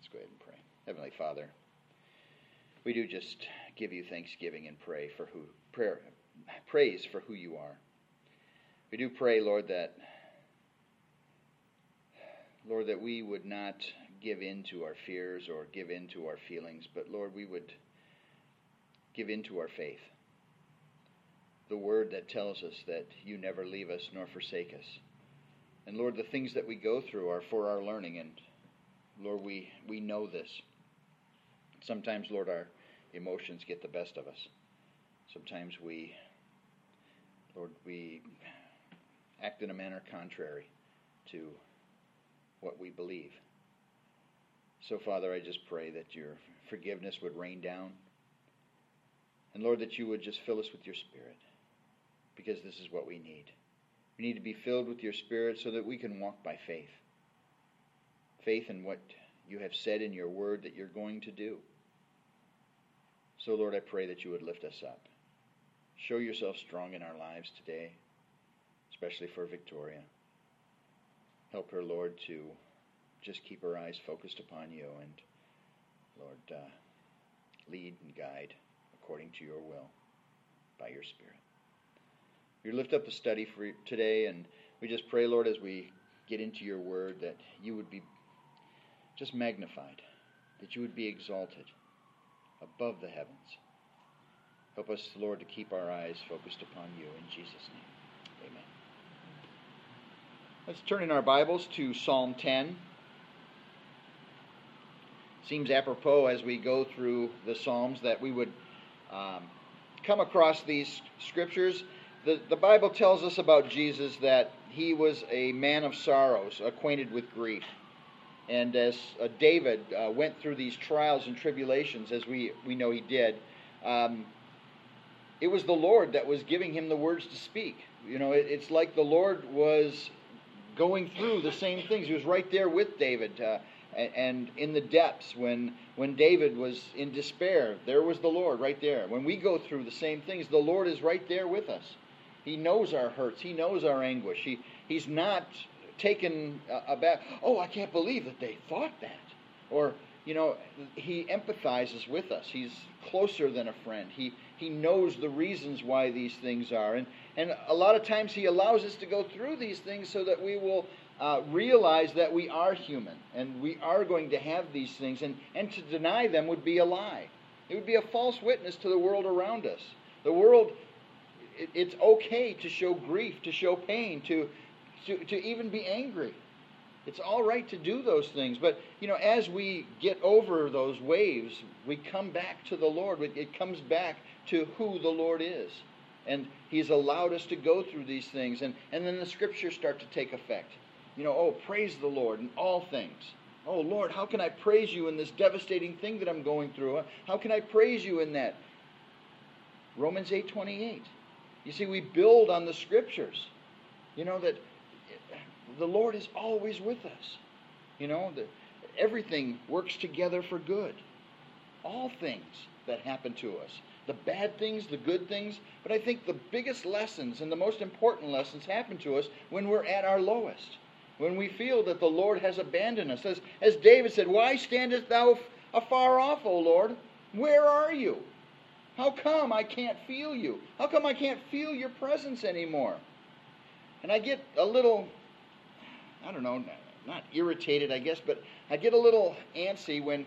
Let's go ahead and pray. Heavenly Father, we do just give you thanksgiving and praise for who you are. We do pray, Lord, that we would not give in to our fears or give in to our feelings, but Lord, we would give in to our faith. The word that tells us that you never leave us nor forsake us. And Lord, the things that we go through are for our learning, and Lord, we know this. Sometimes, Lord, our emotions get the best of us. Sometimes we act in a manner contrary to what we believe. So, Father, I just pray that your forgiveness would rain down. And, Lord, that you would just fill us with your Spirit, because this is what we need. We need to be filled with your Spirit so that we can walk by faith. Faith in what you have said in your word that you're going to do. So, Lord, I pray that you would lift us up. Show yourself strong in our lives today, especially for Victoria. Help her, Lord, to just keep her eyes focused upon you and, Lord, lead and guide according to your will by your Spirit. We lift up the study for today, and we just pray, Lord, as we get into your word, that you would be just magnified, that you would be exalted above the heavens. Help us, Lord, to keep our eyes focused upon you. In Jesus' name, amen. Let's turn in our Bibles to Psalm 10. Seems apropos as we go through the Psalms that we would come across these scriptures. The Bible tells us about Jesus that he was a man of sorrows, acquainted with grief. And as David went through these trials and tribulations, as we know he did, it was the Lord that was giving him the words to speak. You know, it's like the Lord was going through the same things. He was right there with David, and in the depths when David was in despair, there was the Lord right there. When we go through the same things, the Lord is right there with us. He knows our hurts. He knows our anguish. He's not taken aback. Oh, I can't believe that they thought that. Or, you know, he empathizes with us. He's closer than a friend. He knows the reasons why these things are. And a lot of times he allows us to go through these things so that we will realize that we are human and we are going to have these things. And to deny them would be a lie. It would be a false witness to the world around us. The world, it's okay to show grief, to show pain, to even be angry. It's all right to do those things. But, you know, as we get over those waves, we come back to the Lord. It comes back to who the Lord is. And he's allowed us to go through these things. And then the scriptures start to take effect. You know, oh, praise the Lord in all things. Oh, Lord, how can I praise you in this devastating thing that I'm going through? How can I praise you in that? Romans 8:28. You see, we build on the scriptures. You know, that the Lord is always with us. You know, that everything works together for good. All things that happen to us. The bad things, the good things. But I think the biggest lessons and the most important lessons happen to us when we're at our lowest. When we feel that the Lord has abandoned us. As David said, why standest thou afar off, O Lord? Where are you? How come I can't feel you? How come I can't feel your presence anymore? And I get a little, I don't know, not irritated, I guess, but I get a little antsy when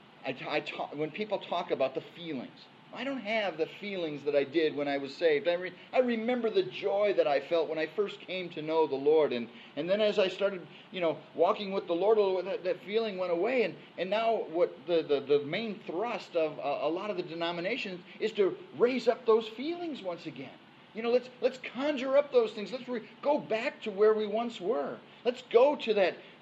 when people talk about the feelings. I don't have the feelings that I did when I was saved. I remember the joy that I felt when I first came to know the Lord. And then as I started, you know, walking with the Lord, that feeling went away. And now what the main thrust of a lot of the denominations is to raise up those feelings once again. You know, let's conjure up those things. Let's go back to where we once were. Let's go to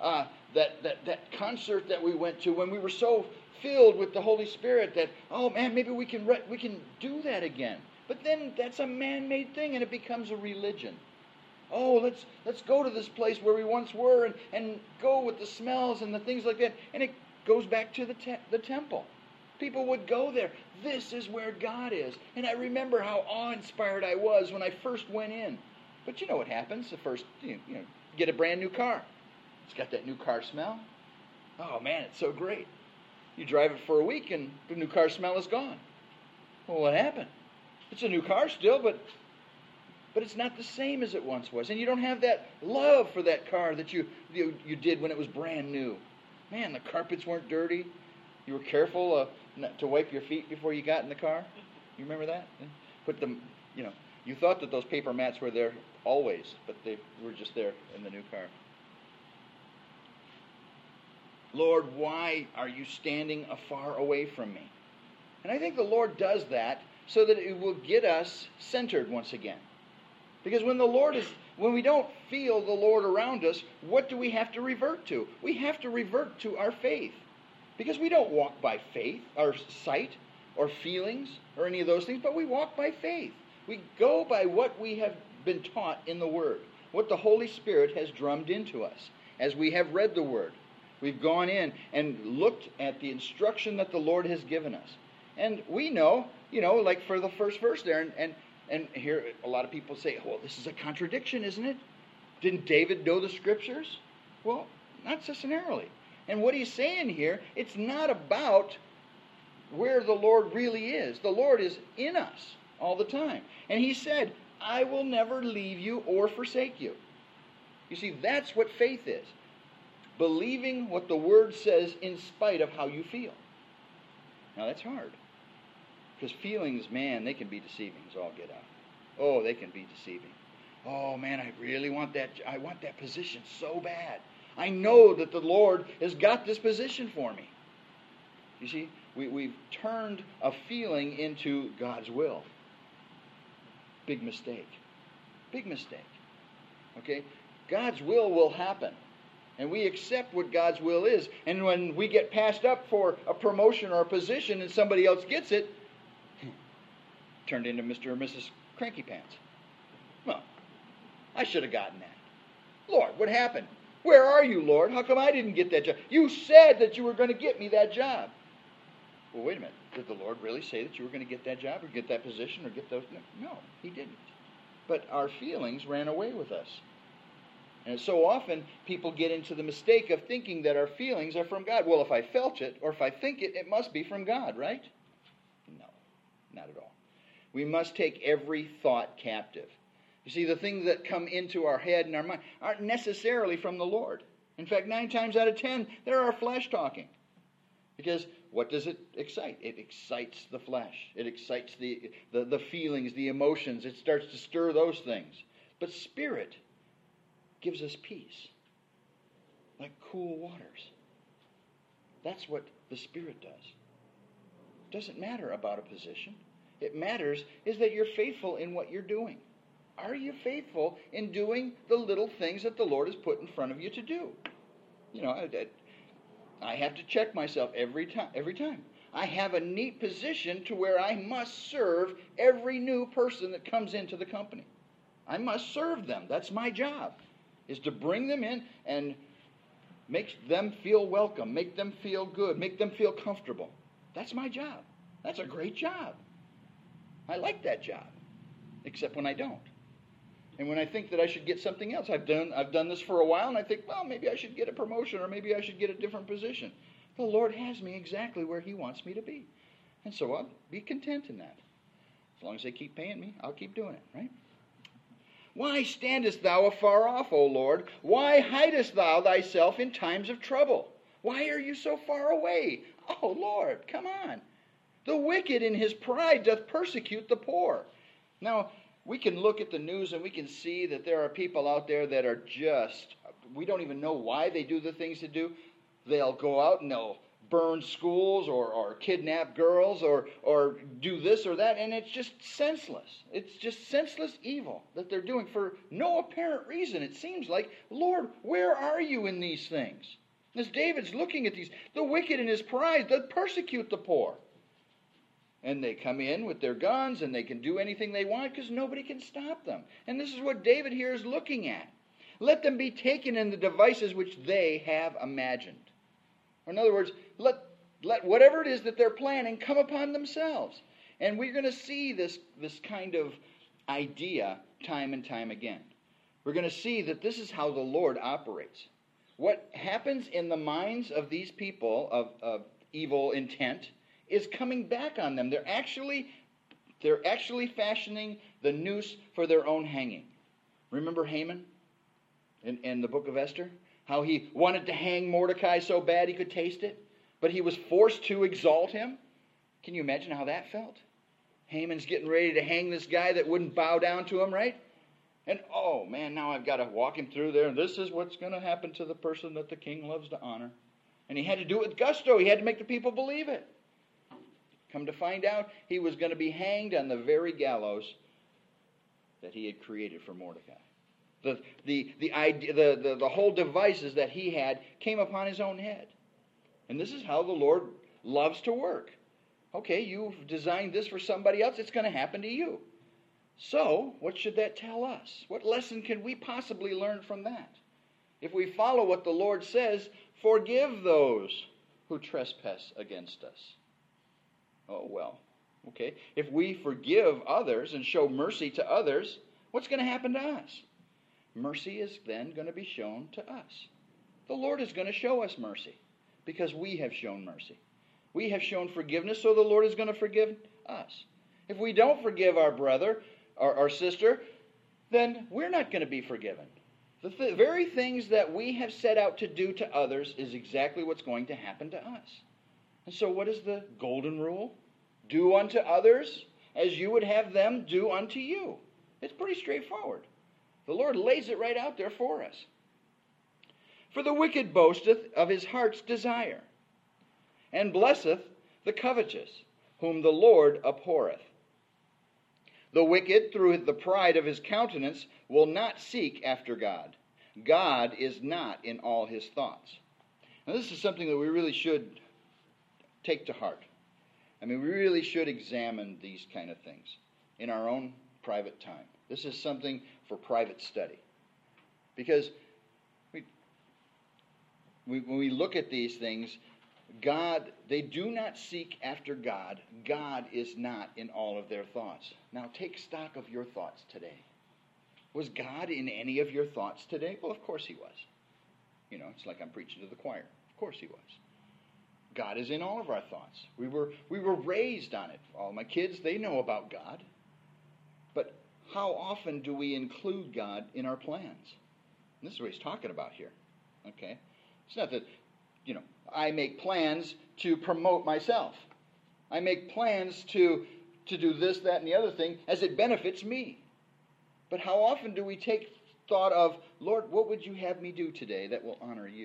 that concert that we went to when we were so filled with the Holy Spirit that, oh man, maybe we can do that again. But then that's a man-made thing and it becomes a religion. Oh, let's go to this place where we once were and go with the smells and the things like that. And it goes back to the temple. People would go there. This is where God is. And I remember how awe-inspired I was when I first went in. But you know what happens? The first, you get a brand new car. It's got that new car smell. Oh man, it's so great. You drive it for a week and the new car smell is gone. Well, what happened? It's a new car still, but it's not the same as it once was. And you don't have that love for that car that you did when it was brand new. Man, the carpets weren't dirty. You were careful not to wipe your feet before you got in the car. You remember that? Put them, you thought that those paper mats were there always, but they were just there in the new car. Lord, why are you standing afar away from me? And I think the Lord does that so that it will get us centered once again. Because when we don't feel the Lord around us, what do we have to revert to? We have to revert to our faith. Because we don't walk by faith, or sight, or feelings, or any of those things, but we walk by faith. We go by what we have been taught in the Word, what the Holy Spirit has drummed into us as we have read the Word. We've gone in and looked at the instruction that the Lord has given us. And we know, like for the first verse there, and here a lot of people say, well, this is a contradiction, isn't it? Didn't David know the Scriptures? Well, not necessarily. And what he's saying here, it's not about where the Lord really is. The Lord is in us all the time. And he said, I will never leave you or forsake you. You see, that's what faith is. Believing what the Word says in spite of how you feel. Now that's hard. Because feelings, man, they can be deceiving as all get out. Oh, they can be deceiving. Oh, man, I really want that. I want that position so bad. I know that the Lord has got this position for me. You see, we've turned a feeling into God's will. Big mistake. Big mistake. Okay? God's will happen. And we accept what God's will is. And when we get passed up for a promotion or a position and somebody else gets it, turned into Mr. or Mrs. Cranky Pants. Well, I should have gotten that. Lord, what happened? Where are you, Lord? How come I didn't get that job? You said that you were going to get me that job. Well, wait a minute. Did the Lord really say that you were going to get that job or get that position or get those? No, He didn't. But our feelings ran away with us. And so often people get into the mistake of thinking that our feelings are from God. Well, if I felt it or if I think it, it must be from God, right? No, not at all. We must take every thought captive. You see, the things that come into our head and our mind aren't necessarily from the Lord. In fact, 9 times out of 10, they're our flesh talking. Because what does it excite? It excites the flesh. It excites the feelings, the emotions. It starts to stir those things. But Spirit gives us peace, like cool waters. That's what the Spirit does. It doesn't matter about a position. It matters is that you're faithful in what you're doing. Are you faithful in doing the little things that the Lord has put in front of you to do? I have to check myself every time. I have a neat position to where I must serve every new person that comes into the company. I must serve them. That's my job, is to bring them in and make them feel welcome, make them feel good, make them feel comfortable. That's my job. That's a great job. I like that job, except when I don't. And when I think that I should get something else, I've done this for a while, and I think, well, maybe I should get a promotion, or maybe I should get a different position. The Lord has me exactly where He wants me to be. And so I'll be content in that. As long as they keep paying me, I'll keep doing it, right? Why standest thou afar off, O Lord? Why hidest thou thyself in times of trouble? Why are you so far away? Oh, Lord, come on. The wicked in his pride doth persecute the poor. Now, we can look at the news and we can see that there are people out there that are just, we don't even know why they do the things they do. They'll go out and they'll burn schools or kidnap girls or do this or that, and it's just senseless. It's just senseless evil that they're doing for no apparent reason. It seems like, Lord, where are you in these things? As David's looking at these, the wicked in his pride doth persecute the poor. And they come in with their guns and they can do anything they want because nobody can stop them. And this is what David here is looking at. Let them be taken in the devices which they have imagined. Or in other words, let whatever it is that they're planning come upon themselves. And we're going to see this kind of idea time and time again. We're going to see that this is how the Lord operates. What happens in the minds of these people, of evil intent is coming back on them. They're actually fashioning the noose for their own hanging. Remember Haman in the book of Esther? How he wanted to hang Mordecai so bad he could taste it, but he was forced to exalt him. Can you imagine how that felt? Haman's getting ready to hang this guy that wouldn't bow down to him, right? And, oh man, now I've got to walk him through there, and this is what's going to happen to the person that the king loves to honor. And he had to do it with gusto. He had to make the people believe it. Come to find out, he was going to be hanged on the very gallows that he had created for Mordecai. The whole devices that he had came upon his own head. And this is how the Lord loves to work. Okay, you've designed this for somebody else, it's going to happen to you. So, what should that tell us? What lesson can we possibly learn from that? If we follow what the Lord says, forgive those who trespass against us. Oh, well, okay. If we forgive others and show mercy to others, what's going to happen to us? Mercy is then going to be shown to us. The Lord is going to show us mercy because we have shown mercy. We have shown forgiveness, so the Lord is going to forgive us. If we don't forgive our brother or our sister, then we're not going to be forgiven. The very things that we have set out to do to others is exactly what's going to happen to us. And so what is the golden rule? Do unto others as you would have them do unto you. It's pretty straightforward. The Lord lays it right out there for us. For the wicked boasteth of his heart's desire, and blesseth the covetous, whom the Lord abhorreth. The wicked, through the pride of his countenance, will not seek after God. God is not in all his thoughts. Now this is something that we really should take to heart. I mean, we really should examine these kind of things in our own private time. This is something for private study. Because when we look at these things, they do not seek after God. God is not in all of their thoughts. Now take stock of your thoughts today. Was God in any of your thoughts today? Well, of course he was. You know, it's like I'm preaching to the choir. Of course he was. God is in all of our thoughts. We were raised on it. All my kids, they know about God. But how often do we include God in our plans? And this is what he's talking about here. Okay? It's not that, I make plans to promote myself. I make plans to do this, that, and the other thing as it benefits me. But how often do we take thought of, Lord, what would you have me do today that will honor you?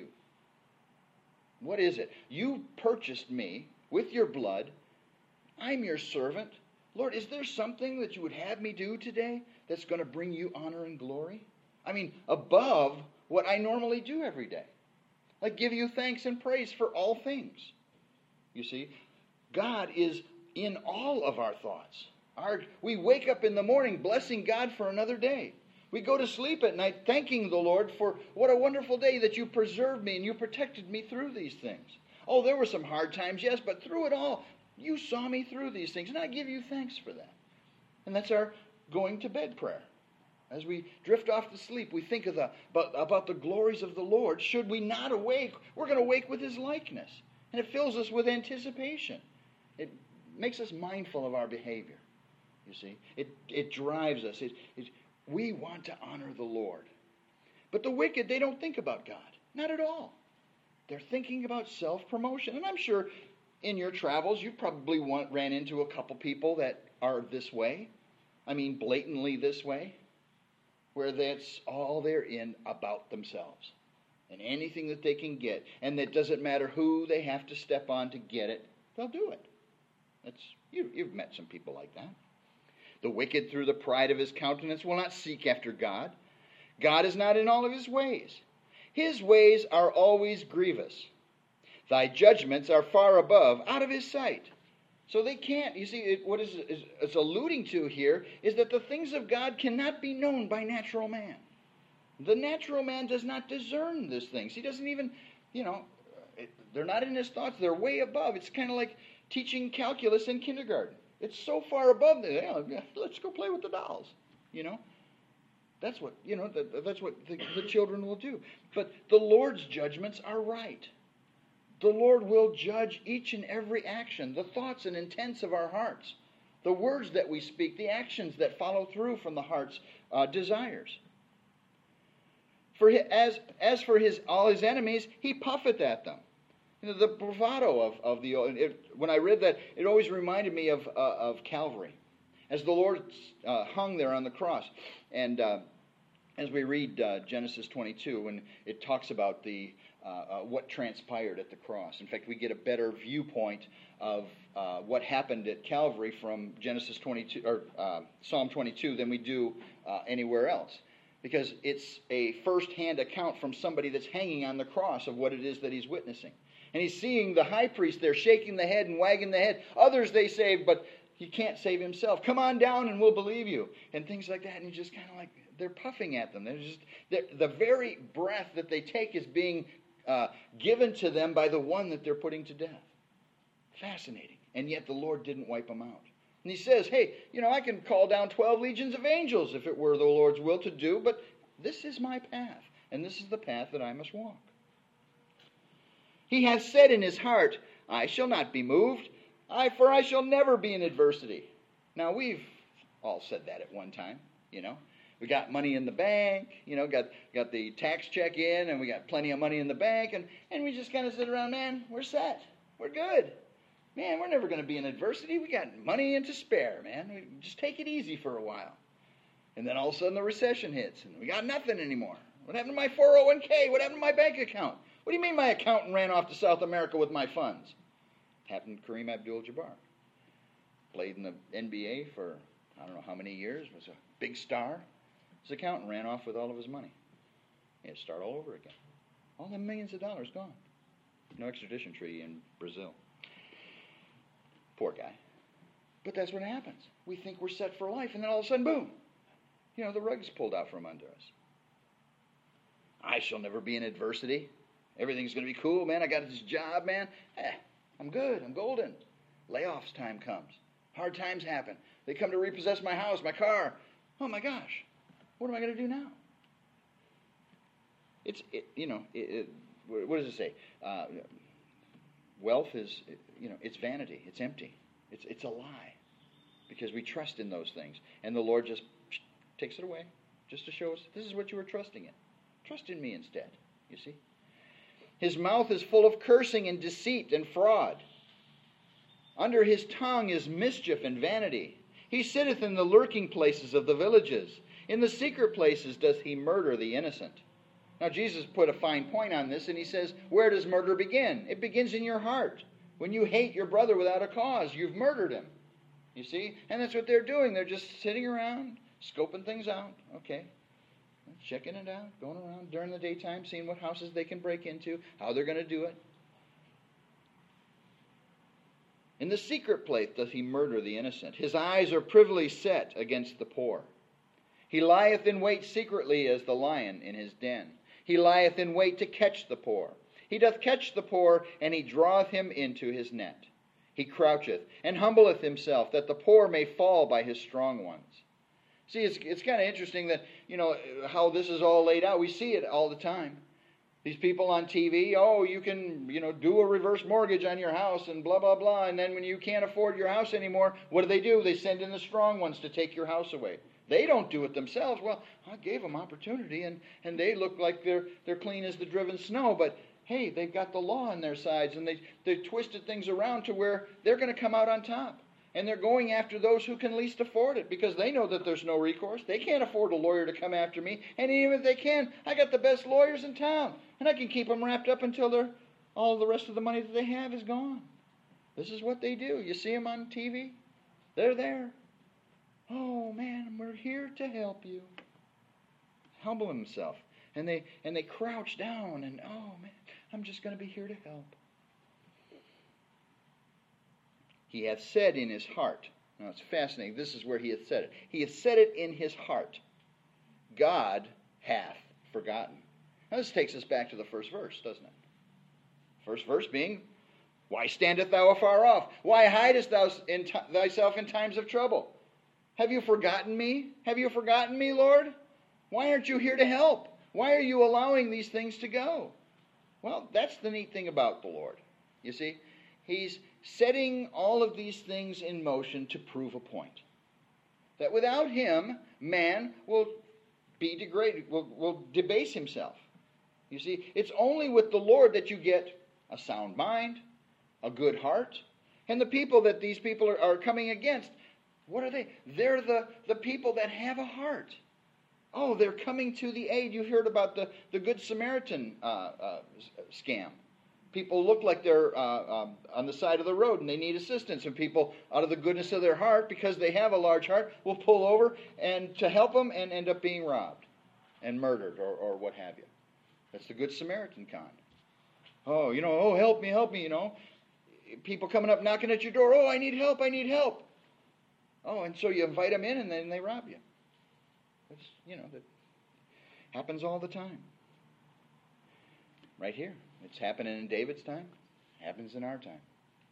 What is it? You purchased me with your blood. I'm your servant. Lord, is there something that you would have me do today that's going to bring you honor and glory? I mean, above what I normally do every day. Like give you thanks and praise for all things. You see, God is in all of our thoughts. We wake up in the morning blessing God for another day. We go to sleep at night thanking the Lord for what a wonderful day that you preserved me and you protected me through these things. Oh, there were some hard times, yes, but through it all, you saw me through these things, and I give you thanks for that. And that's our going to bed prayer. As we drift off to sleep, we think about the glories of the Lord. Should we not awake, we're going to wake with his likeness. And it fills us with anticipation. It makes us mindful of our behavior. You see, it drives us. We want to honor the Lord. But the wicked, they don't think about God. Not at all. They're thinking about self-promotion. And I'm sure in your travels, you probably ran into a couple people that are this way. I mean, blatantly this way. Where that's all they're in about themselves. And anything that they can get. And it doesn't matter who they have to step on to get it. They'll do it. You've met some people like that. The wicked, through the pride of his countenance, will not seek after God. God is not in all of his ways. His ways are always grievous. Thy judgments are far above, out of his sight. So they can't. You see, what it's alluding to here is that the things of God cannot be known by natural man. The natural man does not discern these things. He doesn't even, they're not in his thoughts. They're way above. It's kind of like teaching calculus in kindergarten. It's so far above them. Let's go play with the dolls. That's what that's what the children will do. But the Lord's judgments are right. The Lord will judge each and every action, the thoughts and intents of our hearts, the words that we speak, the actions that follow through from the heart's desires. As for all his enemies, he puffeth at them. The bravado of the... when I read that, it always reminded me of Calvary. As the Lord hung there on the cross. And as we read Genesis 22, when it talks about what transpired at the cross. In fact, we get a better viewpoint of what happened at Calvary from Genesis 22 or Psalm 22 than we do anywhere else. Because it's a first-hand account from somebody that's hanging on the cross of what it is that he's witnessing. And he's seeing the high priest there shaking the head and wagging the head. Others they saved, but he can't save himself. Come on down and we'll believe you. And things like that. And you just kind of like, they're puffing at them. The very breath that they take is being given to them by the one that they're putting to death. Fascinating. And yet the Lord didn't wipe them out. And he says, hey, I can call down 12 legions of angels if it were the Lord's will to do, but this is my path, and this is the path that I must walk. He hath said in his heart, I shall not be moved, for I shall never be in adversity. Now, we've all said that at one time, We got money in the bank, got the tax check in, and we got plenty of money in the bank, and we just kind of sit around, man, we're set. We're good. Man, we're never going to be in adversity. We got money and to spare, man. We just take it easy for a while. And then all of a sudden the recession hits, and we got nothing anymore. What happened to my 401k? What happened to my bank account? What do you mean my accountant ran off to South America with my funds? It happened to Kareem Abdul-Jabbar. Played in the NBA for I don't know how many years, was a big star. His accountant ran off with all of his money. He had to start all over again. All the millions of dollars gone. No extradition treaty in Brazil. Poor guy. But that's what happens. We think we're set for life, and then all of a sudden, boom. The rug's pulled out from under us. I shall never be in adversity. Everything's going to be cool, man. I got this job, man. I'm good. I'm golden. Layoffs time comes. Hard times happen. They come to repossess my house, my car. Oh, my gosh. What am I going to do now? What does it say? Wealth is, it's vanity. It's empty. It's a lie. Because we trust in those things. And the Lord just takes it away. Just to show us, this is what you were trusting in. Trust in me instead. You see? His mouth is full of cursing and deceit and fraud. Under his tongue is mischief and vanity. He sitteth in the lurking places of the villages. In the secret places doth he murder the innocent. Now Jesus put a fine point on this, and he says, where does murder begin? It begins in your heart. When you hate your brother without a cause, you've murdered him. You see? And that's what they're doing. They're just sitting around, scoping things out. Okay. Checking it out, going around during the daytime, seeing what houses they can break into, how they're going to do it. In the secret place doth he murder the innocent. His eyes are privily set against the poor. He lieth in wait secretly as the lion in his den. He lieth in wait to catch the poor. He doth catch the poor, and he draweth him into his net. He croucheth, and humbleth himself, that the poor may fall by his strong ones. See, it's kind of interesting that, how this is all laid out. We see it all the time. These people on TV, you can, do a reverse mortgage on your house and blah, blah, blah. And then when you can't afford your house anymore, what do? They send in the strong ones to take your house away. They don't do it themselves. Well, I gave them opportunity, and they look like they're clean as the driven snow. But, hey, they've got the law on their sides, and they've twisted things around to where they're going to come out on top. And they're going after those who can least afford it because they know that there's no recourse. They can't afford a lawyer to come after me. And even if they can, I got the best lawyers in town. And I can keep them wrapped up until all the rest of the money that they have is gone. This is what they do. You see them on TV? They're there. Oh, man, we're here to help you. Humble himself. And they crouch down and, oh, man, I'm just going to be here to help. He hath said in his heart. Now it's fascinating. This is where he hath said it. He hath said it in his heart. God hath forgotten. Now this takes us back to the first verse, doesn't it? First verse being, why standest thou afar off? Why hidest thou thyself in times of trouble? Have you forgotten me? Have you forgotten me, Lord? Why aren't you here to help? Why are you allowing these things to go? Well, that's the neat thing about the Lord. You see? He's setting all of these things in motion to prove a point. That without him, man will be degraded, will debase himself. You see, it's only with the Lord that you get a sound mind, a good heart. And the people that these people are coming against, what are they? They're the people that have a heart. Oh, they're coming to the aid. You heard about the Good Samaritan scam. People look like they're on the side of the road and they need assistance. And people, out of the goodness of their heart, because they have a large heart, will pull over and to help them and end up being robbed and murdered or what have you. That's the Good Samaritan kind. Oh, help me, People coming up knocking at your door. Oh, I need help. Oh, and so you invite them in and then they rob you. That happens all the time. Right here. It's happening in David's time. It happens in our time.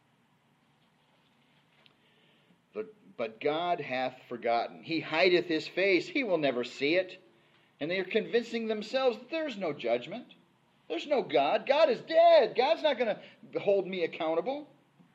But God hath forgotten. He hideth his face. He will never see it. And they are convincing themselves that there's no judgment. There's no God. God is dead. God's not going to hold me accountable.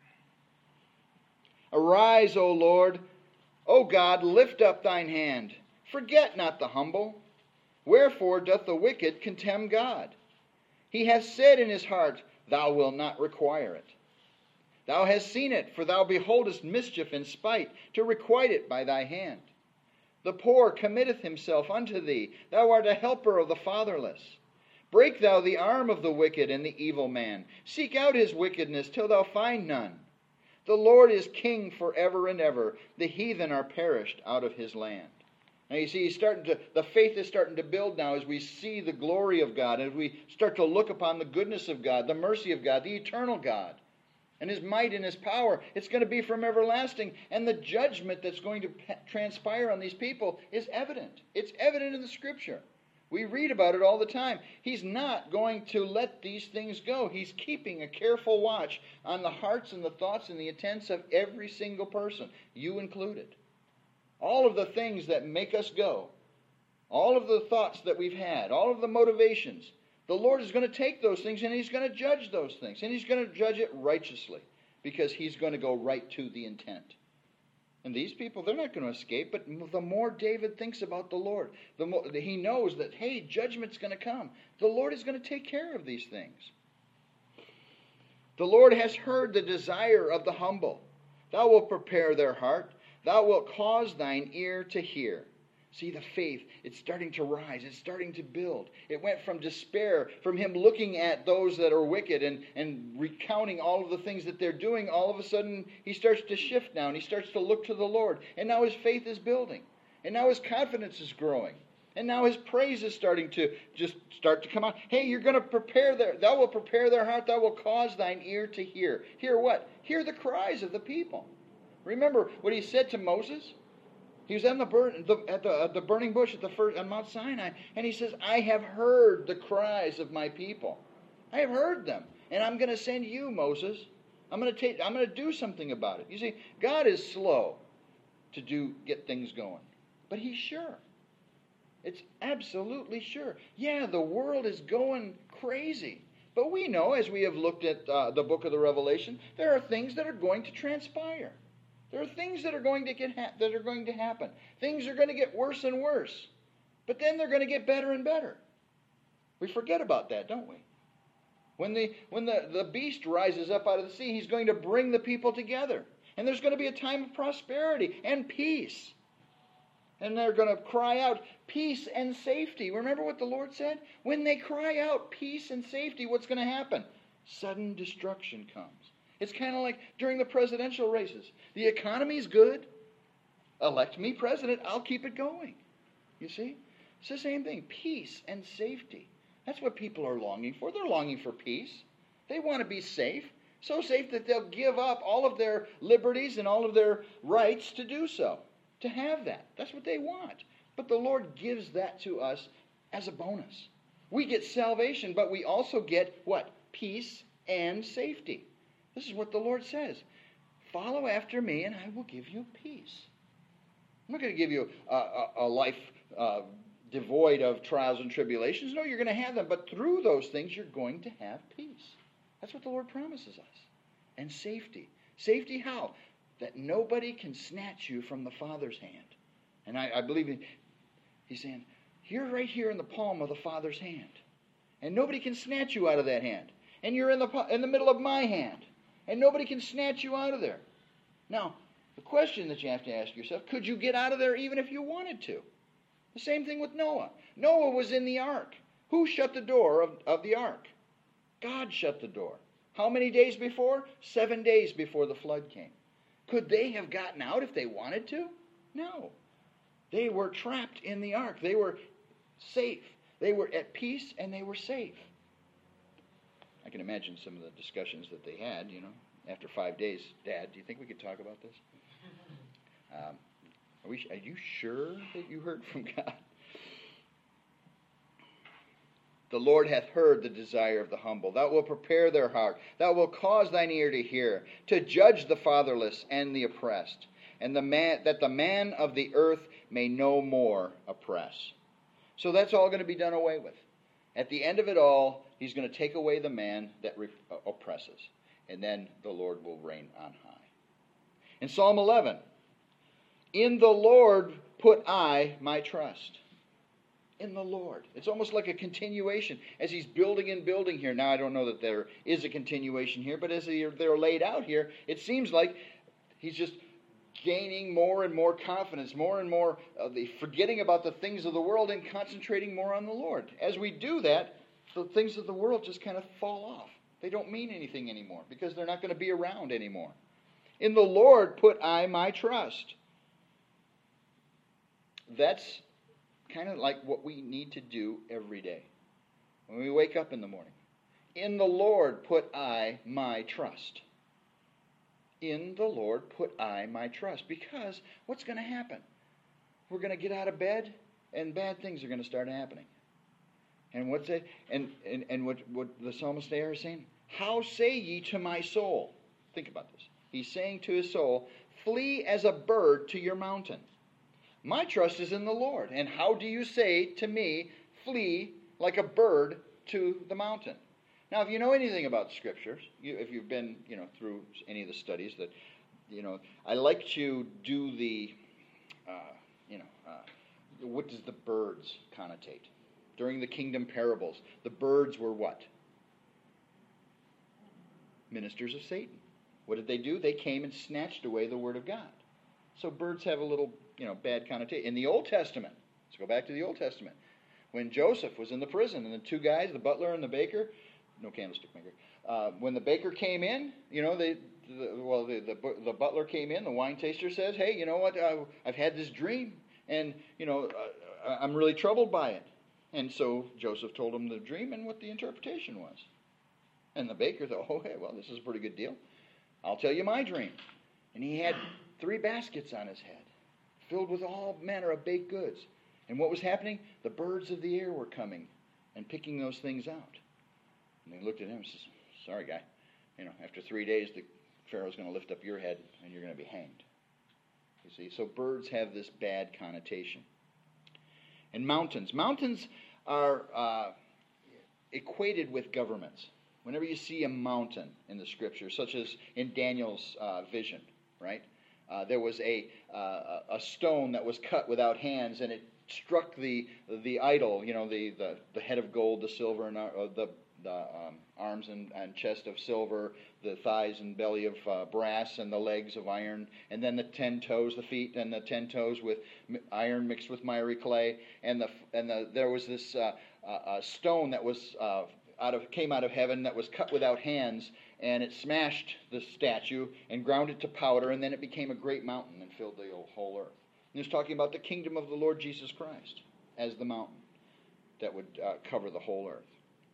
Arise, O Lord. O God, lift up thine hand. Forget not the humble. Wherefore doth the wicked contemn God? He hath said in his heart, Thou wilt not require it. Thou hast seen it, for thou beholdest mischief and spite, to requite it by thy hand. The poor committeth himself unto thee. Thou art a helper of the fatherless. Break thou the arm of the wicked and the evil man. Seek out his wickedness till thou find none. The Lord is king forever and ever. The heathen are perished out of his land. Now you see, the faith is starting to build now as we see the glory of God, as we start to look upon the goodness of God, the mercy of God, the eternal God, and his might and his power. It's going to be from everlasting, and the judgment that's going to transpire on these people is evident. It's evident in the Scripture. We read about it all the time. He's not going to let these things go. He's keeping a careful watch on the hearts and the thoughts and the intents of every single person, you included. All of the things that make us go, all of the thoughts that we've had, all of the motivations, the Lord is going to take those things and he's going to judge those things. And he's going to judge it righteously because he's going to go right to the intent. And these people, they're not going to escape, but the more David thinks about the Lord, the more he knows that, hey, judgment's going to come. The Lord is going to take care of these things. The Lord has heard the desire of the humble. Thou wilt prepare their heart. Thou wilt cause thine ear to hear. See, the faith, it's starting to rise. It's starting to build. It went from despair, from him looking at those that are wicked and recounting all of the things that they're doing. All of a sudden, he starts to shift now, and he starts to look to the Lord. And now his faith is building. And now his confidence is growing. And now his praise is starting to just start to come out. Hey, you're going to prepare thou wilt prepare their heart. Thou wilt cause thine ear to hear. Hear what? Hear the cries of the people. Remember what he said to Moses? He was at the burning bush on Mount Sinai, and he says, I have heard the cries of my people. I have heard them, and I'm going to send you, Moses. I'm going to do something about it. You see, God is slow to get things going, but he's sure. It's absolutely sure. Yeah, the world is going crazy. But we know, as we have looked at the book of the Revelation, there are things that are going to transpire. There are things that are going to happen. Things are going to get worse and worse. But then they're going to get better and better. We forget about that, don't we? When the beast rises up out of the sea, he's going to bring the people together. And there's going to be a time of prosperity and peace. And they're going to cry out, peace and safety. Remember what the Lord said? When they cry out, peace and safety, what's going to happen? Sudden destruction comes. It's kind of like during the presidential races. The economy's good. Elect me president. I'll keep it going. You see? It's the same thing. Peace and safety. That's what people are longing for. They're longing for peace. They want to be safe. So safe that they'll give up all of their liberties and all of their rights to do so. To have that. That's what they want. But the Lord gives that to us as a bonus. We get salvation, but we also get what? Peace and safety. This is what the Lord says. Follow after me and I will give you peace. I'm not going to give you a life devoid of trials and tribulations. No, you're going to have them. But through those things, you're going to have peace. That's what the Lord promises us. and safety. Safety how? That nobody can snatch you from the Father's hand. And I believe he's saying, you're right here in the palm of the Father's hand. And nobody can snatch you out of that hand. And you're in the middle of my hand. And nobody can snatch you out of there. Now, the question that you have to ask yourself, could you get out of there even if you wanted to? The same thing with Noah. Noah was in the ark. Who shut the door of the ark? God shut the door. How many days before? 7 days before the flood came. Could they have gotten out if they wanted to? No. They were trapped in the ark. They were safe. They were at peace and they were safe. I can imagine some of the discussions that they had, after 5 days. Dad, do you think we could talk about this? Are you sure that you heard from God? The Lord hath heard the desire of the humble. Thou wilt prepare their heart. Thou wilt cause thine ear to hear, to judge the fatherless and the oppressed, and that the man of the earth may no more oppress. So that's all going to be done away with. At the end of it all, he's going to take away the man that oppresses, and then the Lord will reign on high. In Psalm 11, in the Lord put I my trust. In the Lord. It's almost like a continuation as he's building and building here. Now, I don't know that there is a continuation here, but as they're laid out here, it seems like he's just gaining more and more confidence, more and more forgetting about the things of the world and concentrating more on the Lord. As we do that, the things of the world just kind of fall off. They don't mean anything anymore because they're not going to be around anymore. In the Lord put I my trust. That's kind of like what we need to do every day when we wake up in the morning. In the Lord put I my trust. In the Lord put I my trust. Because what's going to happen? We're going to get out of bed and bad things are going to start happening. And what the psalmist there is saying, how say ye to my soul? Think about this. He's saying to his soul, flee as a bird to your mountain. My trust is in the Lord. And how do you say to me, flee like a bird to the mountain? Now, if you know anything about the Scriptures, if you've been, through any of the studies that, I like to do the, what does the birds connotate? During the kingdom parables, the birds were what? Ministers of Satan. What did they do? They came and snatched away the Word of God. So birds have a little, bad connotation. In the Old Testament, let's go back to the Old Testament. When Joseph was in the prison and the two guys, the butler and the baker, no candlestick maker, when the baker came in, the butler came in, the wine taster says, hey, you know what, I've had this dream and, I'm really troubled by it. And so Joseph told him the dream and what the interpretation was. And the baker thought, okay, well, this is a pretty good deal. I'll tell you my dream. And he had 3 baskets on his head, filled with all manner of baked goods. And what was happening? The birds of the air were coming and picking those things out. And they looked at him and said, sorry, guy. After 3 days, the Pharaoh's going to lift up your head and you're going to be hanged. You see, so birds have this bad connotation. And mountains. Mountains are equated with governments. Whenever you see a mountain in the Scripture, such as in Daniel's vision, right? There was a stone that was cut without hands, and it struck the idol, the head of gold, the silver, and the arms and chest of silver, the thighs and belly of brass, and the legs of iron, and then the 10 toes, the feet, and the 10 toes with iron mixed with miry clay, and there was this stone that was came out of heaven that was cut without hands, and it smashed the statue and ground it to powder, and then it became a great mountain and filled the whole earth. And it's talking about the kingdom of the Lord Jesus Christ as the mountain that would cover the whole earth.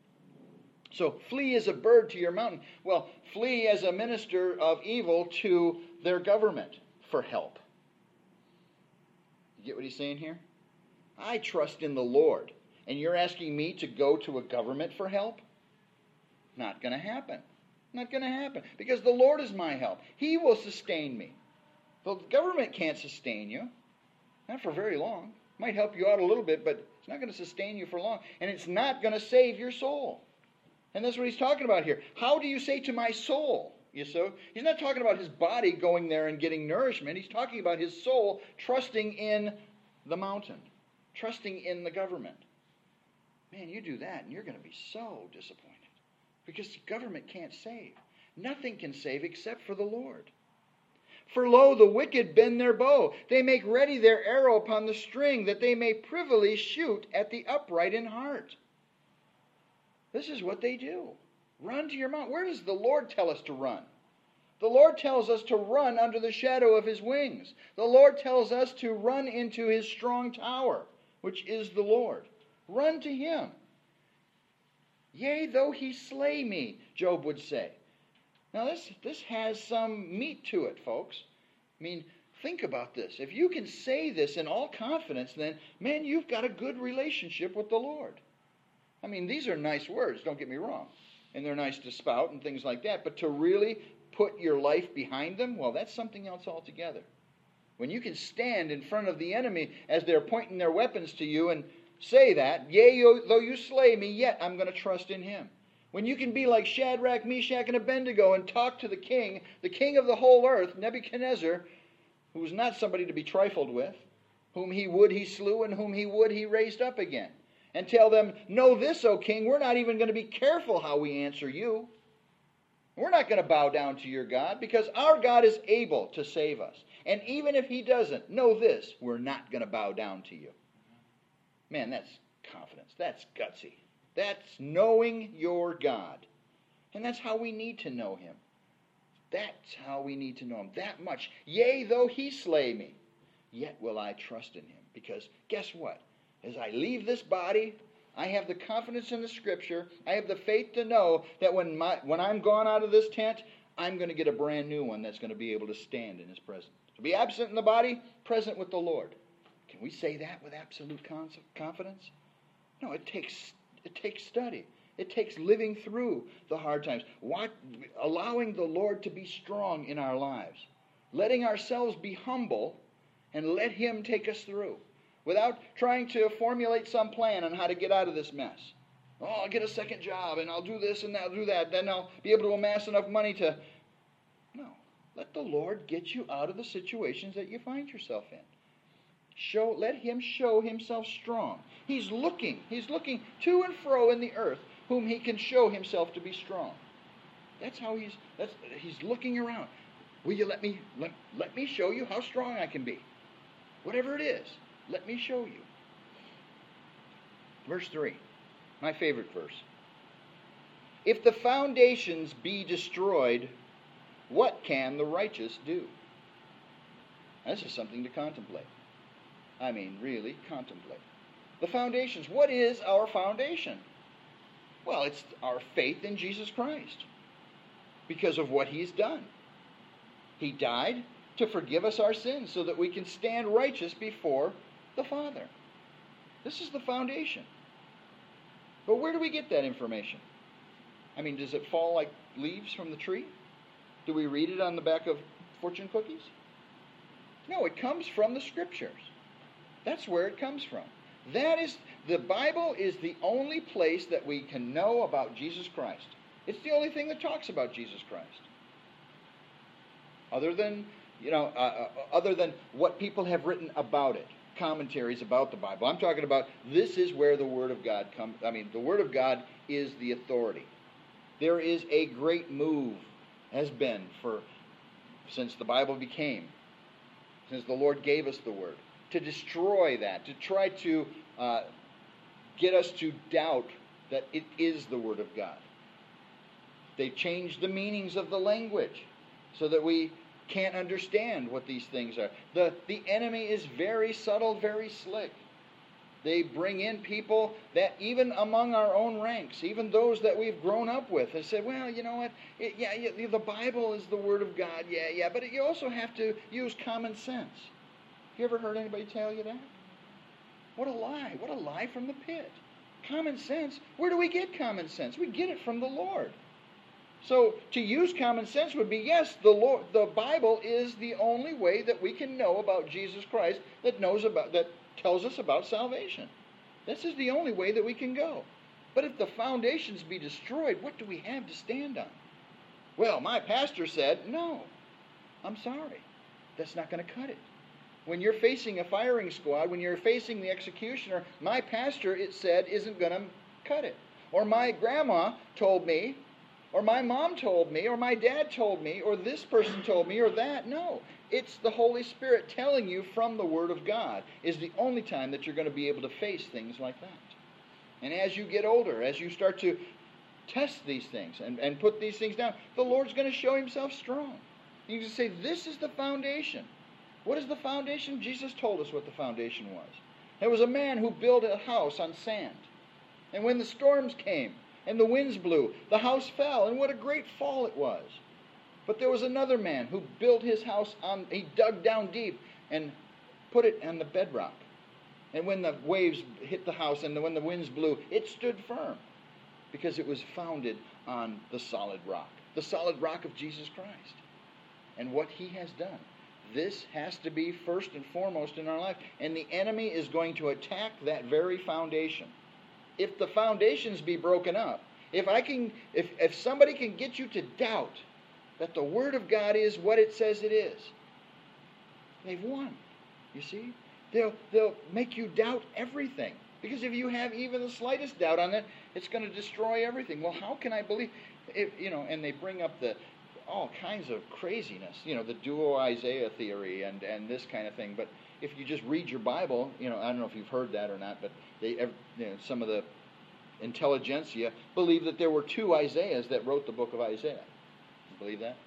So flee as a bird to your mountain. Well, flee as a minister of evil to their government for help. You get what he's saying here? I trust in the Lord. And you're asking me to go to a government for help? Not going to happen. Not going to happen. Because the Lord is my help. He will sustain me. The government can't sustain you. Not for very long. Might help you out a little bit, but it's not going to sustain you for long. And it's not going to save your soul. And that's what he's talking about here. How do you say to my soul? So he's not talking about his body going there and getting nourishment. He's talking about his soul trusting in the mountain, trusting in the government. Man, you do that and you're going to be so disappointed because the government can't save. Nothing can save except for the Lord. For lo, the wicked bend their bow. They make ready their arrow upon the string, that they may privily shoot at the upright in heart. This is what they do. Run to your mountain. Where does the Lord tell us to run? The Lord tells us to run under the shadow of His wings. The Lord tells us to run into His strong tower, which is the Lord. Run to Him. Yea, though He slay me, Job would say. Now this has some meat to it, folks. I mean, think about this. If you can say this in all confidence, then, man, you've got a good relationship with the Lord. I mean, these are nice words, don't get me wrong. And they're nice to spout and things like that. But to really put your life behind them, well, that's something else altogether. When you can stand in front of the enemy as they're pointing their weapons to you and say that, yea, though you slay me, yet I'm going to trust in Him. When you can be like Shadrach, Meshach, and Abednego and talk to the king of the whole earth, Nebuchadnezzar, who was not somebody to be trifled with, whom he slew, and whom he raised up again. And tell them, know this, O king, we're not even going to be careful how we answer you. We're not going to bow down to your God, because our God is able to save us. And even if He doesn't, know this, we're not going to bow down to you. Man, that's confidence. That's gutsy. That's knowing your God. And that's how we need to know Him. That's how we need to know Him. That much. Yea, though He slay me, yet will I trust in Him. Because guess what? As I leave this body, I have the confidence in the Scripture. I have the faith to know that when I'm gone out of this tent, I'm going to get a brand new one that's going to be able to stand in His presence. To be absent in the body, present with the Lord. Can we say that with absolute confidence? No, it takes study. It takes living through the hard times. Allowing the Lord to be strong in our lives. Letting ourselves be humble and let Him take us through. Without trying to formulate some plan on how to get out of this mess. Oh, I'll get a second job and I'll do this and I'll do that. Then I'll be able to amass enough money to... No. Let the Lord get you out of the situations that you find yourself in. Let Him show Himself strong. He's looking to and fro in the earth whom He can show Himself to be strong. That's how He's looking around. Will you let me show you how strong I can be? Whatever it is, let me show you. Verse 3, my favorite verse. If the foundations be destroyed, what can the righteous do? Now, this is something to contemplate. I mean, really contemplate. The foundations. What is our foundation? Well, it's our faith in Jesus Christ. Because of what He's done. He died to forgive us our sins so that we can stand righteous before the Father. This is the foundation. But where do we get that information? I mean, does it fall like leaves from the tree? Do we read it on the back of fortune cookies? No, it comes from the Scriptures. That's where it comes from. The Bible is the only place that we can know about Jesus Christ. It's the only thing that talks about Jesus Christ. Other than what people have written about it, commentaries about the Bible. I'm talking about this is where the Word of God comes. I mean, the Word of God is the authority. There is a great move, has been since the Bible became, since the Lord gave us the Word, to destroy that, to try to get us to doubt that it is the Word of God. They've changed the meanings of the language so that we can't understand what these things are. The enemy is very subtle, very slick. They bring in people that even among our own ranks, even those that we've grown up with, have said, well, you know what, the Bible is the Word of God, but you also have to use common sense. You ever heard anybody tell you that? What a lie. What a lie from the pit. Common sense. Where do we get common sense? We get it from the Lord. So to use common sense would be, yes, the Bible is the only way that we can know about Jesus Christ that tells us about salvation. This is the only way that we can go. But if the foundations be destroyed, what do we have to stand on? Well, my pastor said, no, I'm sorry. That's not going to cut it. When you're facing a firing squad, when you're facing the executioner, my pastor, it said, isn't going to cut it. Or my grandma told me, or my mom told me, or my dad told me, or this person told me, or that. No. It's the Holy Spirit telling you from the Word of God is the only time that you're going to be able to face things like that. And as you get older, as you start to test these things and put these things down, the Lord's going to show Himself strong. You can say, this is the foundation. What is the foundation? Jesus told us what the foundation was. There was a man who built a house on sand. And when the storms came and the winds blew, the house fell. And what a great fall it was. But there was another man who built his house he dug down deep and put it on the bedrock. And when the waves hit the house and when the winds blew, it stood firm because it was founded on the solid rock of Jesus Christ. And what He has done. This has to be first and foremost in our life. And the enemy is going to attack that very foundation. If the foundations be broken up, if somebody can get you to doubt that the Word of God is what it says it is, they've won. You see? They'll make you doubt everything. Because if you have even the slightest doubt on it, it's going to destroy everything. Well, how can I believe? And they bring up all kinds of craziness. The duo Isaiah theory and this kind of thing. But if you just read your Bible, I don't know if you've heard that or not, but some of the intelligentsia believe that there were two Isaiahs that wrote the book of Isaiah. You believe that?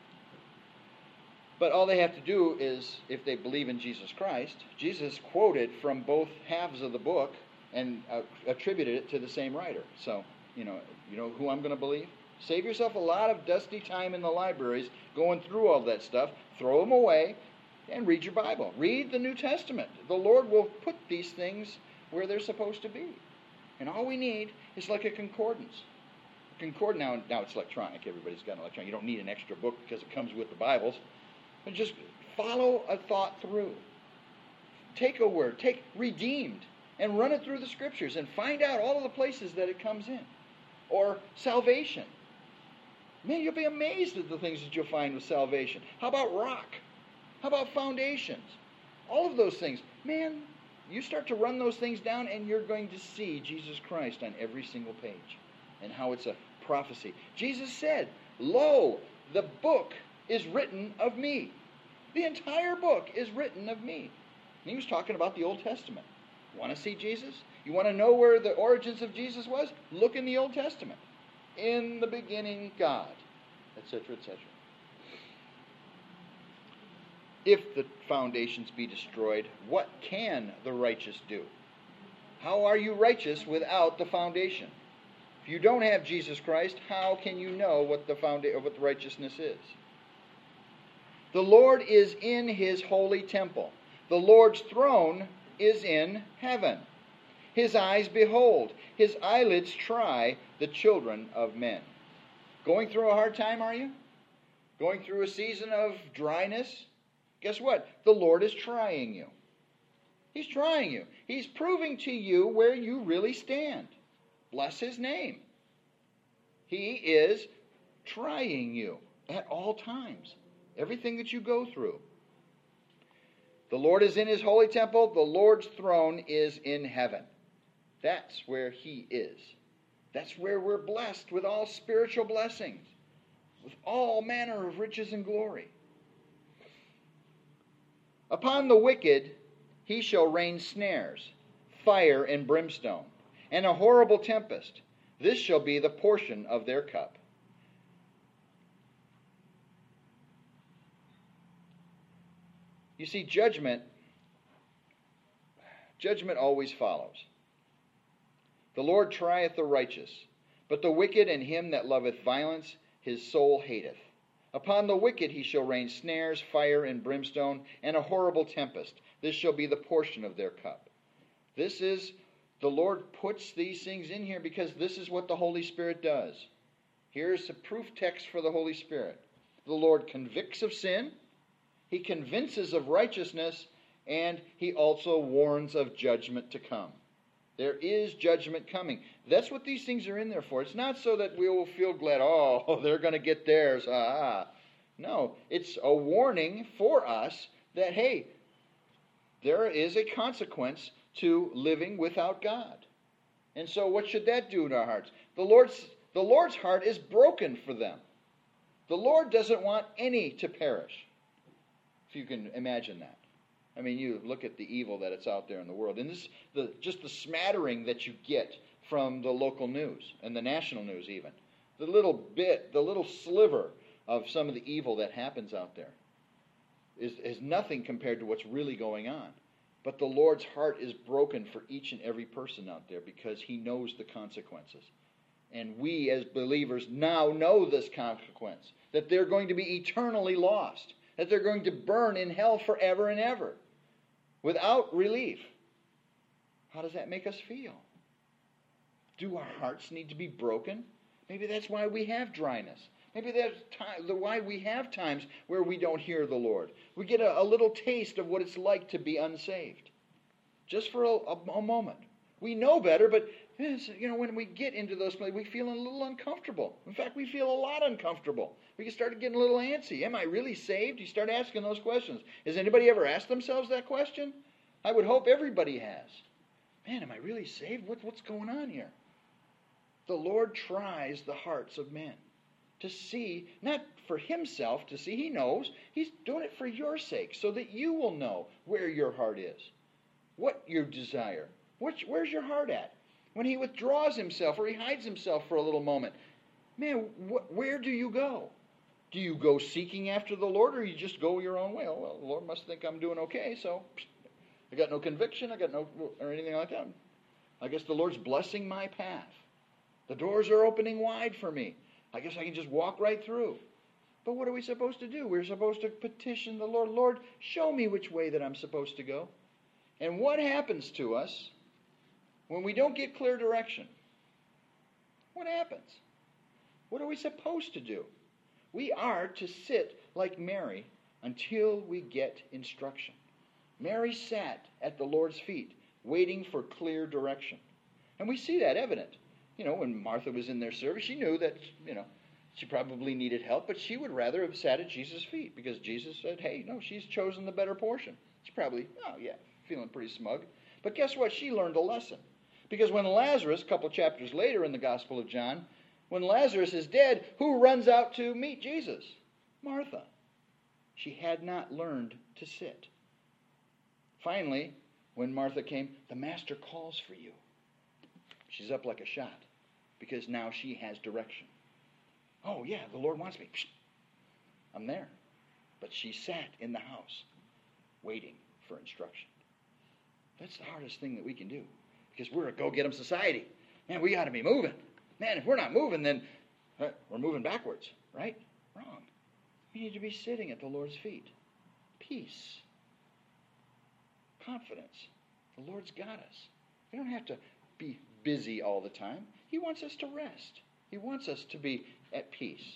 But all they have to do is, if they believe in Jesus Christ, Jesus quoted from both halves of the book and attributed it to the same writer. So, you know who I'm going to believe? Save yourself a lot of dusty time in the libraries going through all that stuff. Throw them away and read your Bible. Read the New Testament. The Lord will put these things where they're supposed to be. And all we need is like a concordance. Now it's electronic. Everybody's got an electronic. You don't need an extra book because it comes with the Bibles. But just follow a thought through. Take a word. Take redeemed and run it through the Scriptures and find out all of the places that it comes in. Or salvation. Man, you'll be amazed at the things that you'll find with salvation. How about rock? How about foundations? All of those things. Man, you start to run those things down and you're going to see Jesus Christ on every single page. And how it's a prophecy. Jesus said, "Lo, the book is written of me." The entire book is written of me. And he was talking about the Old Testament. Want to see Jesus? You want to know where the origins of Jesus was? Look in the Old Testament. In the beginning, God, etc., etc. If the foundations be destroyed, what can the righteous do? How are you righteous without the foundation? If you don't have Jesus Christ, how can you know what the righteousness is? The Lord is in His holy temple. The Lord's throne is in heaven. His eyes behold, His eyelids try the children of men. Going through a hard time, are you? Going through a season of dryness? Guess what? The Lord is trying you. He's trying you. He's proving to you where you really stand. Bless His name. He is trying you at all times. Everything that you go through. The Lord is in His holy temple. The Lord's throne is in heaven. That's where He is. That's where we're blessed with all spiritual blessings, with all manner of riches and glory. Upon the wicked He shall rain snares, fire and brimstone, and a horrible tempest. This shall be the portion of their cup. You see, judgment always follows. The Lord trieth the righteous, but the wicked and him that loveth violence his soul hateth. Upon the wicked He shall rain snares, fire and brimstone, and a horrible tempest. This shall be the portion of their cup. The Lord puts these things in here because this is what the Holy Spirit does. Here's a proof text for the Holy Spirit. The Lord convicts of sin, He convinces of righteousness, and He also warns of judgment to come. There is judgment coming. That's what these things are in there for. It's not so that we will feel glad, oh, they're going to get theirs. No, it's a warning for us that, hey, there is a consequence to living without God. And so what should that do in our hearts? The Lord's heart is broken for them. The Lord doesn't want any to perish, if you can imagine that. I mean, you look at the evil that it's out there in the world. And just the smattering that you get from the local news and the national news even. The little sliver of some of the evil that happens out there is nothing compared to what's really going on. But the Lord's heart is broken for each and every person out there because He knows the consequences. And we as believers now know this consequence, that they're going to be eternally lost, that they're going to burn in hell forever and ever without relief. How does that make us feel? Do our hearts need to be broken? Maybe that's why we have dryness. Maybe that's why we have times where we don't hear the Lord. We get a little taste of what it's like to be unsaved. Just for a moment. We know better, but when we get into those places, we feel a little uncomfortable. In fact, we feel a lot uncomfortable. We can start getting a little antsy. Am I really saved? You start asking those questions. Has anybody ever asked themselves that question? I would hope everybody has. Man, am I really saved? What's going on here? The Lord tries the hearts of men to see, not for Himself to see. He knows. He's doing it for your sake, so that you will know where your heart is, what you desire. Where's your heart at? When He withdraws Himself or He hides Himself for a little moment, man, where do you go? Do you go seeking after the Lord, or you just go your own way? Oh, well, the Lord must think I'm doing okay, so I got no conviction, or anything like that. I guess the Lord's blessing my path. The doors are opening wide for me. I guess I can just walk right through. But what are we supposed to do? We're supposed to petition the Lord. Lord, show me which way that I'm supposed to go. And what happens to us when we don't get clear direction? What happens? What are we supposed to do? We are to sit like Mary until we get instruction. Mary sat at the Lord's feet, waiting for clear direction. And we see that evident. When Martha was in their service, she knew that, she probably needed help, but she would rather have sat at Jesus' feet because Jesus said, hey, no, she's chosen the better portion. She probably, feeling pretty smug. But guess what? She learned a lesson. Because when Lazarus, a couple chapters later in the Gospel of John, when Lazarus is dead, who runs out to meet Jesus? Martha. She had not learned to sit. Finally, when Martha came, the Master calls for you. She's up like a shot because now she has direction. Oh, yeah, the Lord wants me. I'm there. But she sat in the house waiting for instruction. That's the hardest thing that we can do because we're a go-get-em society. Man, we got to be moving. Man, if we're not moving, then we're moving backwards, right? Wrong. We need to be sitting at the Lord's feet. Peace. Confidence. The Lord's got us. We don't have to be busy all the time. He wants us to rest. He wants us to be at peace.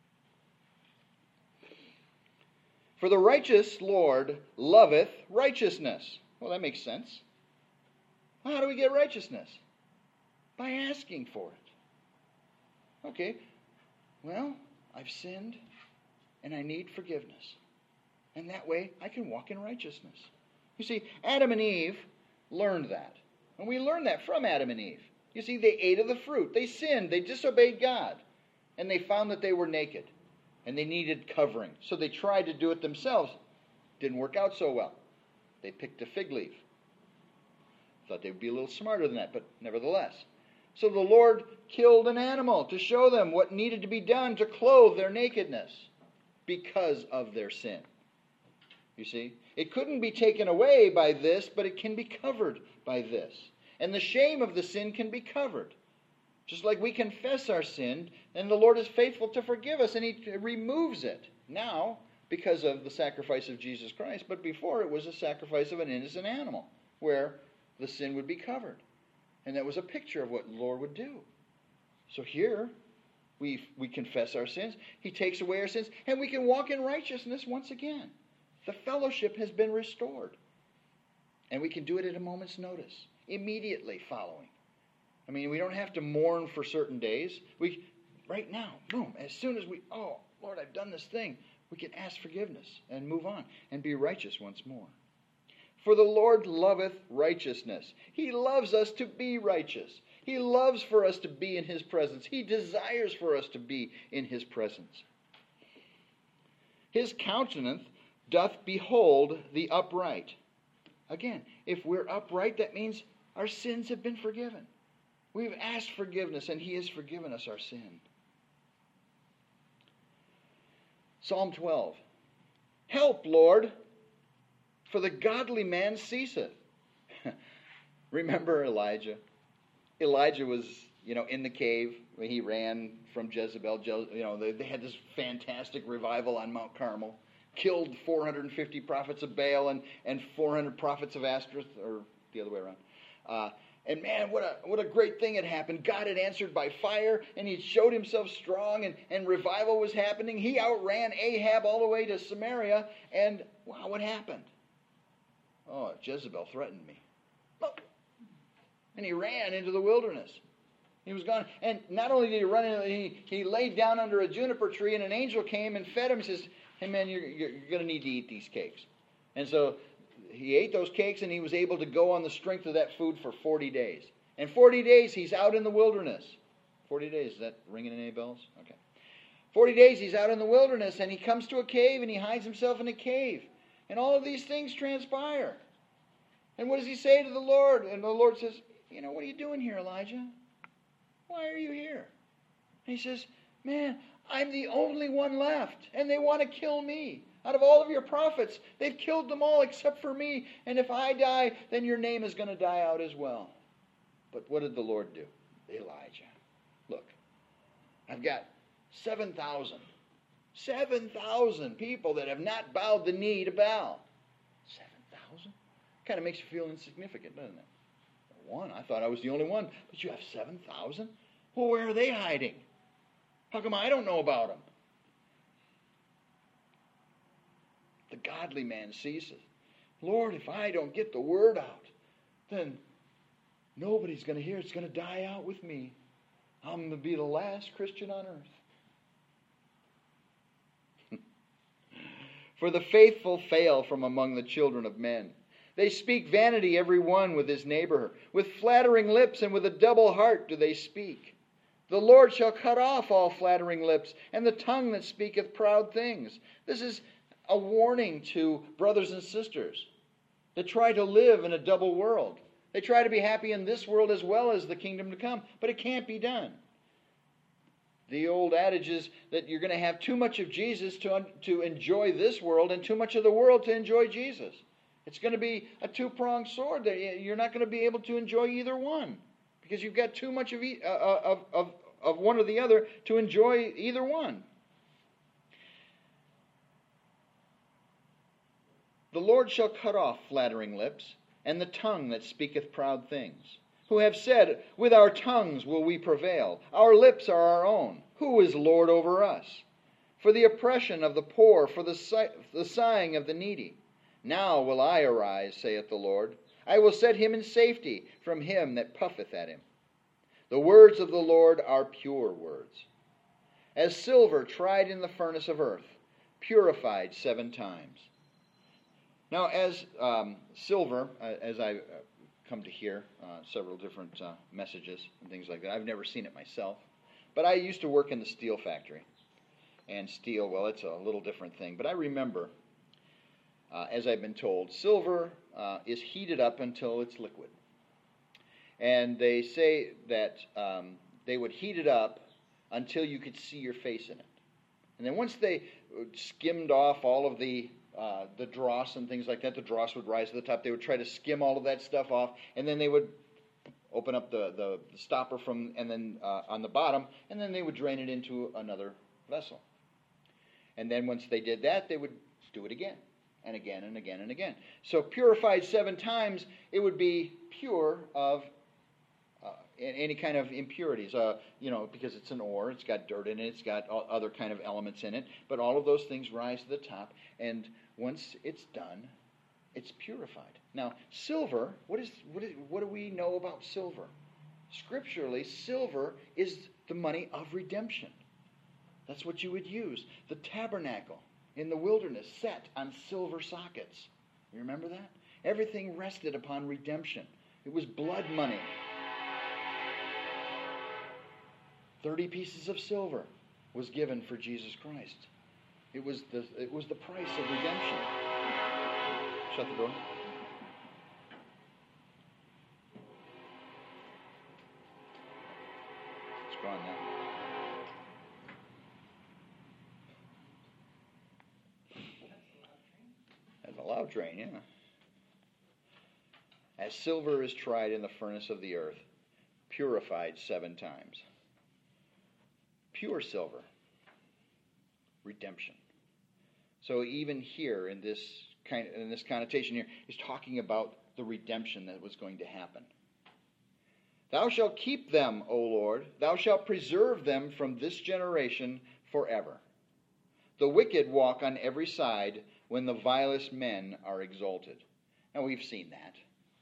For the righteous Lord loveth righteousness. Well, that makes sense. Well, how do we get righteousness? By asking for it. Okay, well, I've sinned and I need forgiveness. And that way I can walk in righteousness. You see, Adam and Eve learned that. And we learned that from Adam and Eve. You see, they ate of the fruit. They sinned. They disobeyed God. And they found that they were naked. And they needed covering. So they tried to do it themselves. Didn't work out so well. They picked a fig leaf. Thought they'd be a little smarter than that, but nevertheless. So the Lord killed an animal to show them what needed to be done to clothe their nakedness because of their sin. You see? It couldn't be taken away by this, but it can be covered by this. And the shame of the sin can be covered. Just like we confess our sin, and the Lord is faithful to forgive us, and He removes it. Now, because of the sacrifice of Jesus Christ, but before it was a sacrifice of an innocent animal, where the sin would be covered. And that was a picture of what the Lord would do. So here, we confess our sins. He takes away our sins, and we can walk in righteousness once again. The fellowship has been restored. And we can do it at a moment's notice, immediately following. I mean, we don't have to mourn for certain days. We, right now, boom, as soon as we, oh, Lord, I've done this thing, we can ask forgiveness and move on and be righteous once more. For the Lord loveth righteousness. He loves us to be righteous. He loves for us to be in His presence. He desires for us to be in His presence. His countenance doth behold the upright. Again, if we're upright, that means our sins have been forgiven. We've asked forgiveness, and He has forgiven us our sin. Psalm 12. Help, Lord, for the godly man ceaseth. Remember Elijah? Elijah was, in the cave when he ran from Jezebel. They had this fantastic revival on Mount Carmel. Killed 450 prophets of Baal and 400 prophets of Ashtoreth, or the other way around. And man, what a great thing had happened. God had answered by fire, and He showed Himself strong, and revival was happening. He outran Ahab all the way to Samaria, and wow, what happened? Oh, Jezebel threatened me. And he ran into the wilderness. He was gone. And not only did he run in, he laid down under a juniper tree, and an angel came and fed him. He says, hey man, you're going to need to eat these cakes. And so he ate those cakes, and he was able to go on the strength of that food for 40 days. And 40 days he's out in the wilderness. 40 days, is that ringing any bells? Okay. 40 days he's out in the wilderness, and he comes to a cave, and he hides himself in a cave. And all of these things transpire. And what does he say to the Lord? And the Lord says, what are you doing here, Elijah? Why are you here? And he says, man, I'm the only one left, and they want to kill me. Out of all of your prophets, they've killed them all except for me. And if I die, then your name is going to die out as well. But what did the Lord do? Elijah, look, I've got 7,000 people that have not bowed the knee to Baal. 7,000? Kind of makes you feel insignificant, doesn't it? One, I thought I was the only one, but you have 7,000? Well, where are they hiding? How come I don't know about them? The godly man ceases. Lord, if I don't get the word out, then nobody's going to hear. It's going to die out with me. I'm going to be the last Christian on earth. For the faithful fail from among the children of men. They speak vanity every one with his neighbor. With flattering lips and with a double heart do they speak. The Lord shall cut off all flattering lips, and the tongue that speaketh proud things. This is a warning to brothers and sisters that try to live in a double world. They try to be happy in this world as well as the kingdom to come, but it can't be done. The old adage is that you're going to have too much of Jesus to enjoy this world and too much of the world to enjoy Jesus. It's going to be a two-pronged sword. You're not going to be able to enjoy either one because you've got too much of one or the other to enjoy either one. The Lord shall cut off flattering lips and the tongue that speaketh proud things, who have said, with our tongues will we prevail. Our lips are our own. Who is Lord over us? For the oppression of the poor, for the sighing of the needy. Now will I arise, saith the Lord. I will set him in safety from him that puffeth at him. The words of the Lord are pure words, as silver tried in the furnace of earth, purified 7 times. Now, as silver, as I come to hear several different messages and things like that, I've never seen it myself, but I used to work in the steel factory. And steel, well, it's a little different thing. But I remember, as I've been told, silver is heated up until it's liquid. And they say that they would heat it up until you could see your face in it. And then once they skimmed off all of the dross and things like that, the dross would rise to the top. They would try to skim all of that stuff off, and then they would open up the stopper on the bottom, and then they would drain it into another vessel. And then once they did that, they would do it again, and again, and again, and again. So purified 7 times, it would be pure of any kind of impurities, because it's an ore, it's got dirt in it, it's got other kind of elements in it, but all of those things rise to the top, and once it's done, it's purified. Now, silver, what do we know about silver? Scripturally, silver is the money of redemption. That's what you would use. The tabernacle in the wilderness set on silver sockets. You remember that? Everything rested upon redemption. It was blood money. 30 pieces of silver was given for Jesus Christ. It was the price of redemption. Shut the door. It's gone now. That's a loud train, yeah. As silver is tried in the furnace of the earth, purified 7 times. Pure silver. Redemption. So even here in this connotation here, he's talking about the redemption that was going to happen. Thou shalt keep them, O Lord. Thou shalt preserve them from this generation forever. The wicked walk on every side when the vilest men are exalted. Now we've seen that.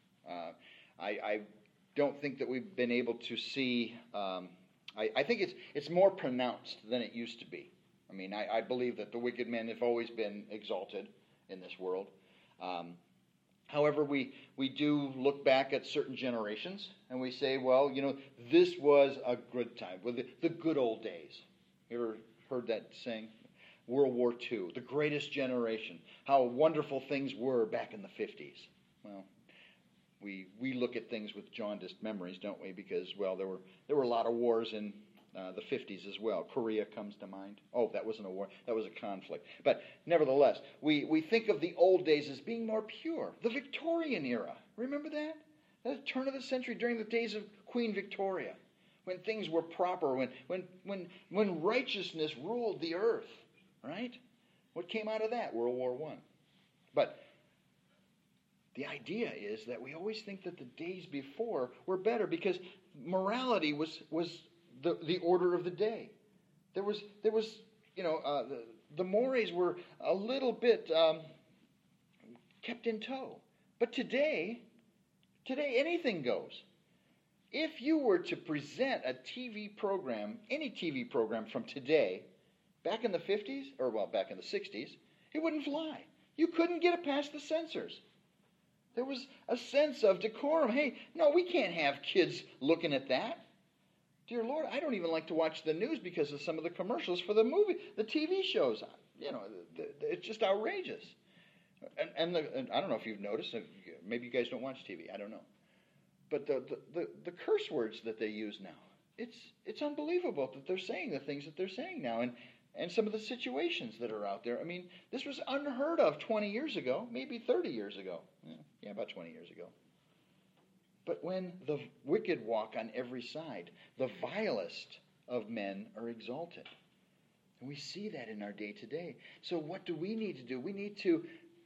I don't think that we've been able to see. I think it's more pronounced than it used to be. I mean, I believe that the wicked men have always been exalted in this world. However, we do look back at certain generations and we say, well, this was a good time. Well, the good old days. You ever heard that saying? World War II, the greatest generation. How wonderful things were back in the 50s. Well, we look at things with jaundiced memories, don't we? Because, well, there were a lot of wars in the 50s as well. Korea comes to mind. Oh, that wasn't a war. That was a conflict. But nevertheless, we think of the old days as being more pure. The Victorian era. Remember that? At the turn of the century, during the days of Queen Victoria, when things were proper, when righteousness ruled the earth. Right? What came out of that? World War I. But the idea is that we always think that the days before were better because morality was the order of the day. There was the mores were a little bit kept in tow. But today anything goes. If you were to present a TV program, any TV program from today, back in the 50s, back in the 60s, it wouldn't fly. You couldn't get it past the censors. There was a sense of decorum. Hey, no, we can't have kids looking at that. Dear Lord, I don't even like to watch the news because of some of the commercials for the TV shows. It's just outrageous. And I don't know if you've noticed. Maybe you guys don't watch TV. I don't know. But the curse words that they use now, it's unbelievable that they're saying the things that they're saying now. And some of the situations that are out there. I mean, this was unheard of 20 years ago, maybe 30 years ago. Yeah, about 20 years ago. But when the wicked walk on every side, the vilest of men are exalted. And we see that in our day to day. So what do we need to do? We need to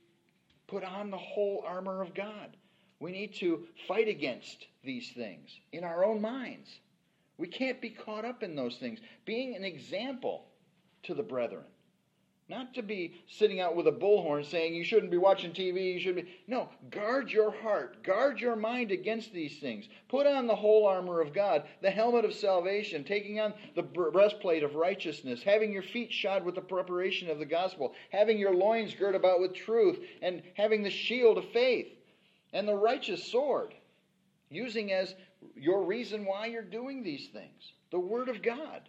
put on the whole armor of God. We need to fight against these things in our own minds. We can't be caught up in those things. Being an example to the brethren. Not to be sitting out with a bullhorn saying you shouldn't be watching TV, you shouldn't be. No, guard your heart. Guard your mind against these things. Put on the whole armor of God, the helmet of salvation, taking on the breastplate of righteousness, having your feet shod with the preparation of the gospel, having your loins girt about with truth, and having the shield of faith, and the righteous sword, using as your reason why you're doing these things, the Word of God.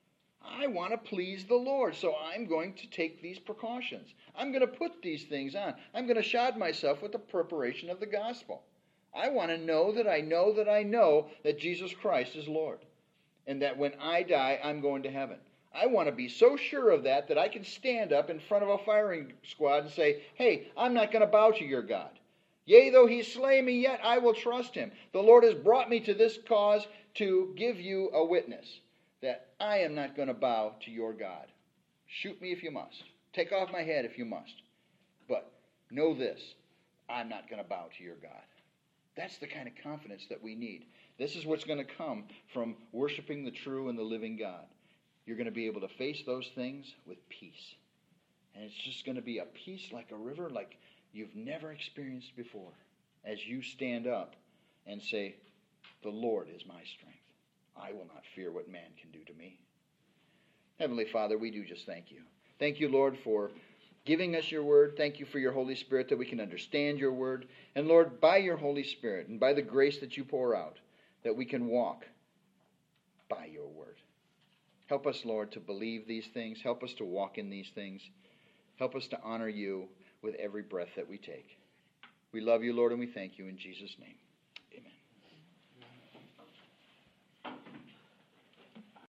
I want to please the Lord, so I'm going to take these precautions. I'm going to put these things on. I'm going to shod myself with the preparation of the gospel. I want to know that I know that I know that Jesus Christ is Lord, and that when I die, I'm going to heaven. I want to be so sure of that I can stand up in front of a firing squad and say, hey, I'm not going to bow to your God. Yea, though he slay me, yet I will trust him. The Lord has brought me to this cause to give you a witness that I am not going to bow to your God. Shoot me if you must. Take off my head if you must. But know this, I'm not going to bow to your God. That's the kind of confidence that we need. This is what's going to come from worshiping the true and the living God. You're going to be able to face those things with peace. And it's just going to be a peace like a river, like you've never experienced before, as you stand up and say, The Lord is my strength. I will not fear what man can do to me. Heavenly Father, we do just thank you. Thank you, Lord, for giving us your word. Thank you for your Holy Spirit that we can understand your word. And Lord, by your Holy Spirit and by the grace that you pour out, that we can walk by your word. Help us, Lord, to believe these things. Help us to walk in these things. Help us to honor you with every breath that we take. We love you, Lord, and we thank you in Jesus' name.